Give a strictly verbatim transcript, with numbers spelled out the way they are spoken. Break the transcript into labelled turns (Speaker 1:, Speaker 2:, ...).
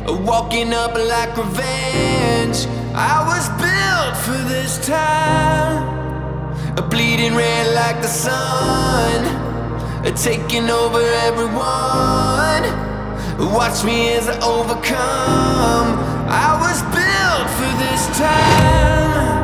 Speaker 1: walking up like revenge. I was built for this time, bleeding red like the sun, taking over everyone. Watch me as I overcome. I was built for this time.